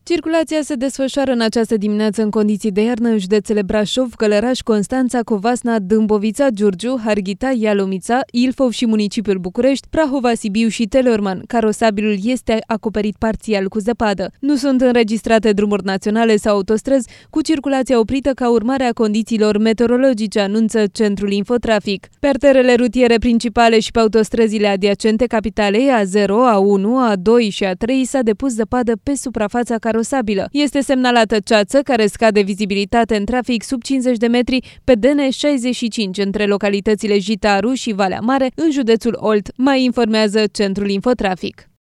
Circulația se desfășoară în această dimineață în condiții de iarnă în județele Brașov, Călăraș, Constanța, Covasna, Dâmbovița, Giurgiu, Harghita, Ialomița, Ilfov și municipiul București, Prahova, Sibiu și Teleorman. Carosabilul este acoperit parțial cu zăpadă. Nu sunt înregistrate drumuri naționale sau autostrăzi cu circulația oprită ca urmare a condițiilor meteorologice, anunță Centrul Infotrafic. Pe arterele rutiere principale și pe autostrăzile adiacente capitalei A0, A1, A2 și A3 s-a depus zăpadă pe suprafața carosabilă. Este semnalată ceață care scade vizibilitate în trafic sub 50 de metri pe DN65 între localitățile Jitaru și Valea Mare în județul Olt, mai informează Centrul Infotrafic.